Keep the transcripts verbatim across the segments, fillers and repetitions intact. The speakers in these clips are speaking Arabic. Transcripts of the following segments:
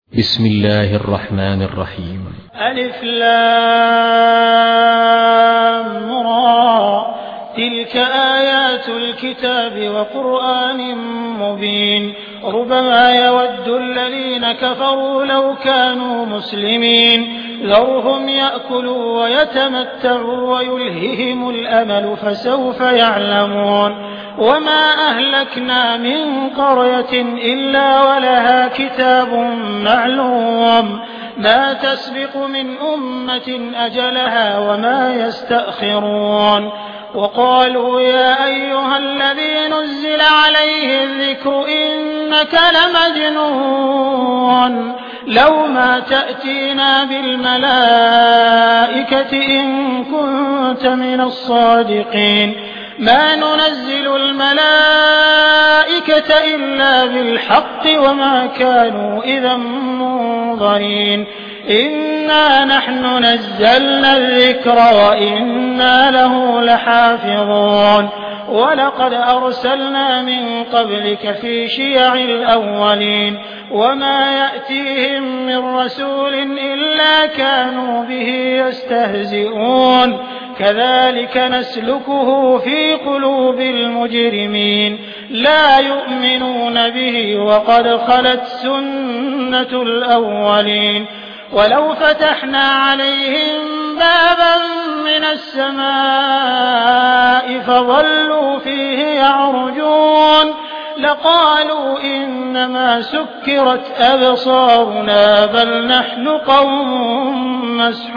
بسم الله الرحمن الرحيم. ألف لام را تلك آيات الكتاب وقرآن مبين ربما يود الذين كفروا لو كانوا مسلمين ذرهم يأكلوا ويتمتعوا ويلههم الأمل فسوف يعلمون وما أهلكنا من قرية إلا ولها كتاب معلوم ما تسبق من أمة أجلها وما يستأخرون وقالوا يا أيها الذي نزل عليه الذكر إنك لمجنون لو ما تأتينا بالملائكة إن كنت من الصادقين ما ننزل الملائكة إلا بالحق وما كانوا إذا منظرين إنا نحن نزلنا الذكر وإنا له لحافظون ولقد أرسلنا من قبلك في شيع الأولين وما يأتيهم من رسول إلا كانوا به يستهزئون كذلك نسلكه في قلوب المجرمين لا يؤمنون به وقد خلت سنة الأولين ولو فتحنا عليهم بابا من السماء فظلوا فيه يعرجون لقالوا إنما سكرت أبصارنا بل نحن قوم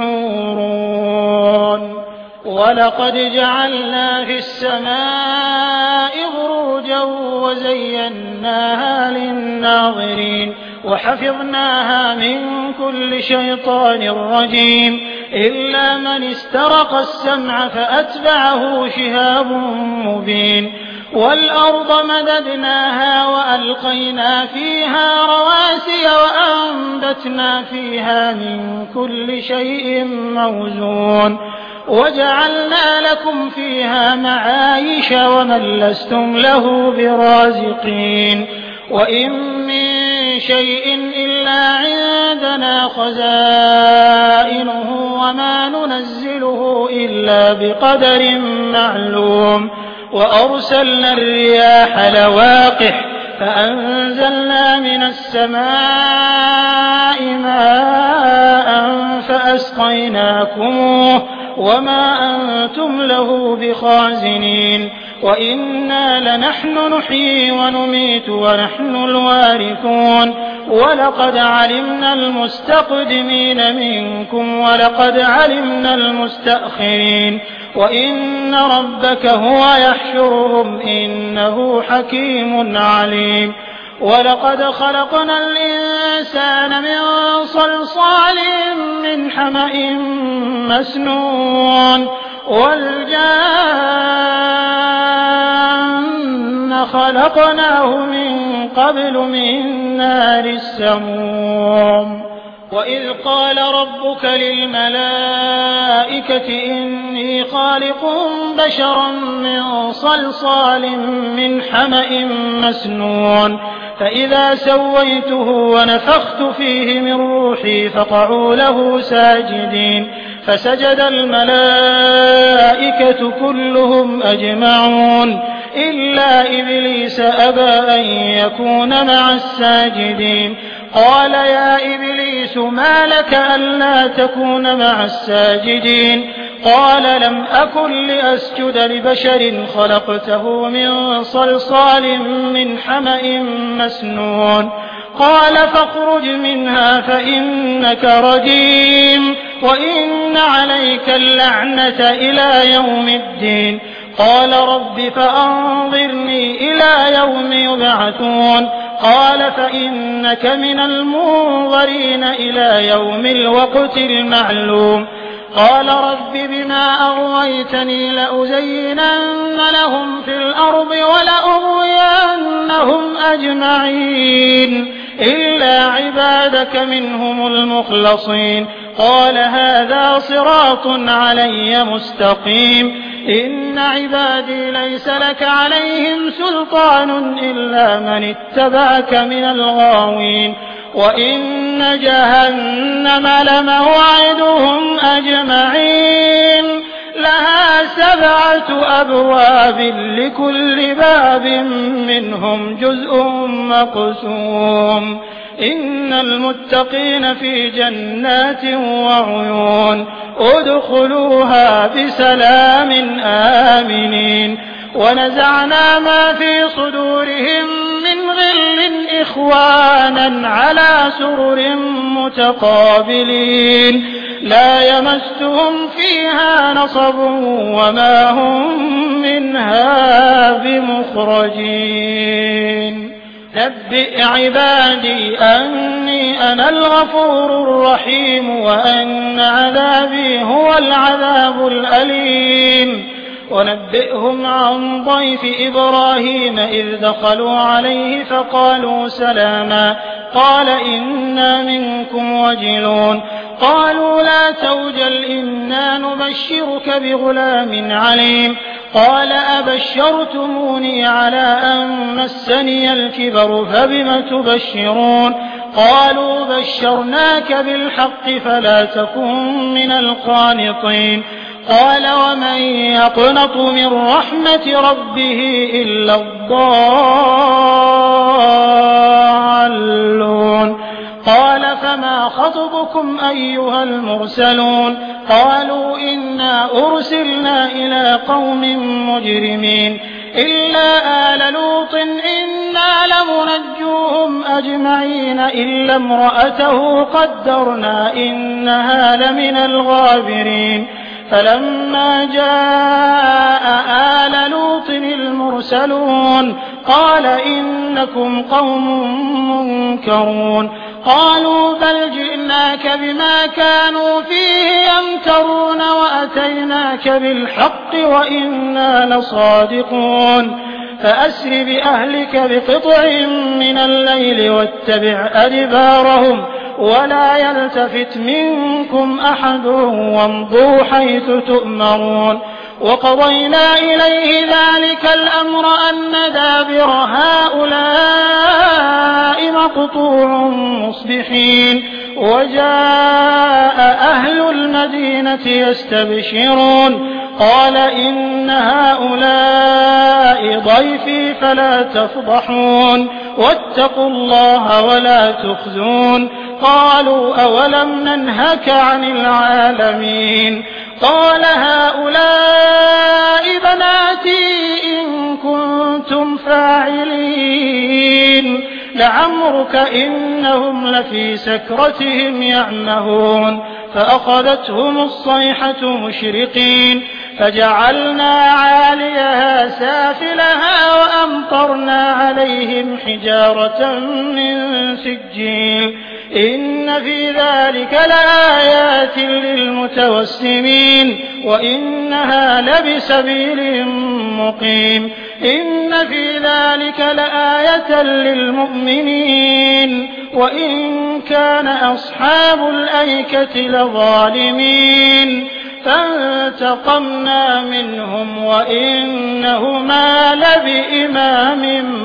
مسحورون ولقد جعلنا في السماء بروجا وزيناها للناظرين وحفظناها من كل شيطان رجيم إلا من استرق السمع فأتبعه شهاب مبين والأرض مددناها وألقينا فيها رواسي وأنبتنا فيها من كل شيء موزون وجعلنا لكم فيها معايش ومن لستم له برازقين وإن من شيء إلا عندنا خزائنه وما ننزله إلا بقدر معلوم وأرسلنا الرياح لواقح فأنزلنا من السماء ماء فأسقيناكموه وما أنتم له بخازنين وإنا لنحن نحيي ونميت ونحن الوارثون ولقد علمنا المستقدمين منكم ولقد علمنا المستأخرين وإن ربك هو يحشرهم إنه حكيم عليم ولقد خلقنا الإنسان من صلصال من حمأ مسنون والجان خلقناه من قبل من نار السموم وإذ قال ربك للملائكة إني خالق بشرا من صلصال من حمأ مسنون فإذا سويته ونفخت فيه من روحي فقعوا له ساجدين فسجد الملائكة كلهم أجمعون إلا إبليس أبى أن يكون مع الساجدين قال يا إبليس ما لك ألا تكون مع الساجدين قال لم أكن لأسجد لبشر خلقته من صلصال من حمأ مسنون قال فاخرج منها فإنك رجيم وإن عليك اللعنة إلى يوم الدين قال رب فأنظرني إلى يوم يبعثون قال فإنك من المنظرين إلى يوم الوقت المعلوم قال رب بما أغويتني لأزينن لهم في الأرض ولأغوينهم أجمعين إلا عبادك منهم المخلصين قال هذا صراط علي مستقيم إن عبادي ليس لك عليهم سلطان إلا من اتبعك من الغاوين وإن جهنم لموعدهم أجمعين لها سبعة أبواب لكل باب منهم جزء مقسوم إن المتقين في جنات وعيون ادخلوها بسلام آمنين ونزعنا ما في صدورهم من غل إخوانا على سرر متقابلين لا يمسهم فيها نصب وما هم منها بمخرجين نبئ عبادي أني أنا الغفور الرحيم وأن عذابي هو العذاب الأليم ونبئهم عن ضيف إبراهيم إذ دخلوا عليه فقالوا سلاما قال إنا منكم وجلون قالوا لا توجل إنا نبشرك بغلام عليم قال أبشرتموني على أن مسني الكبر فبم تبشرون قالوا بشرناك بالحق فلا تكن من القانطين قال ومن يقنط من رحمة ربه إلا الضالون قال فما خطبكم أيها المرسلون قالوا إنا أرسلنا إلى قوم مجرمين إلا آل لوط إنا لمنجوهم أجمعين إلا امرأته قدرنا إنها لمن الغابرين فلما جاء آل لوط المرسلون قال إنكم قوم منكرون قالوا بل جئناك بما كانوا فيه يمترون وأتيناك بالحق وإنا لصادقون فأسر بأهلك بقطع من الليل واتبع أدبارهم ولا يلتفت منكم أحد وامضوا حيث تؤمرون وقضينا إليه ذلك الأمر أن دابر هؤلاء مقطوع مصبحين وجاء أهل المدينة يستبشرون قال إن هؤلاء ضيفي فلا تفضحون واتقوا الله ولا تخزون قالوا أولم ننهك عن العالمين قال هؤلاء بناتي إن كنتم فاعلين لعمرك إنهم لفي سكرتهم يعمهون فأخذتهم الصيحة مشرقين فجعلنا عاليها سافلها وأمطرنا عليهم حجارة من سجيل إن في ذلك لآيات للمتوسمين وإنها لبسبيل مقيم إن في ذلك لآية للمؤمنين وإن كان أصحاب الأيكة لظالمين فانتقمنا منهم وإنهما لبإمام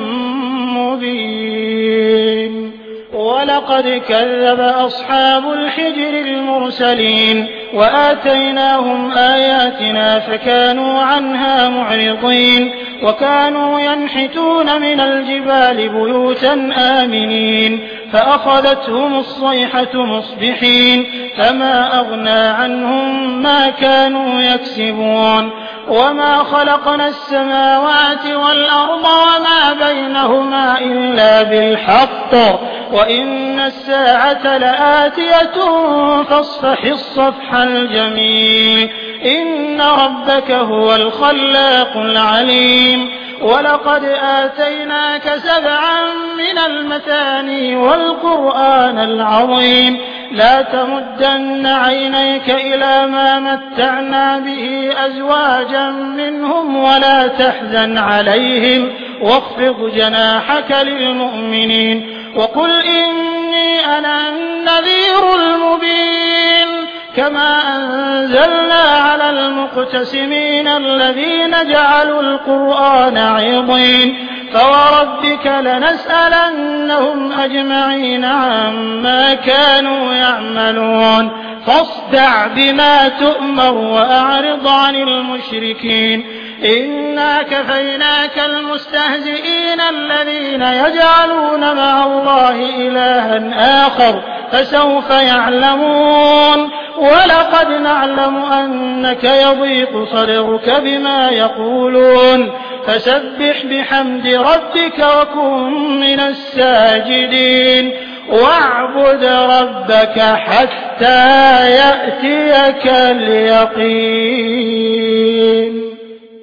مبين ولقد كذب أصحاب الحجر المرسلين وآتيناهم آياتنا فكانوا عنها معرضين وكانوا ينحتون من الجبال بيوتا آمنين فأخذتهم الصيحة مصبحين فما أغنى عنهم ما كانوا يكسبون وما خلقنا السماوات والأرض وما بينهما إلا بالحق وإن الساعة لآتية فاصفح الصفح الجميل إن ربك هو الخلاق العليم ولقد آتيناك سبعا من المثاني والقرآن العظيم لا تمدن عينيك إلى ما متعنا به أزواجا منهم ولا تحزن عليهم واخفض جناحك للمؤمنين وقل إني أنا النذير المبين كما أنزلنا على المقتسمين الذين جعلوا القرآن عضين فوربك لنسألنهم أجمعين عما كانوا يعملون فاصدع بما تؤمر وأعرض عن المشركين إنا كفيناك المستهزئين الذين يجعلون مع الله إلها آخر فسوف يعلمون ولقد نعلم أنك يضيق صدرك بما يقولون فسبح بحمد ربك وكن من الساجدين واعبد ربك حتى يأتيك اليقين.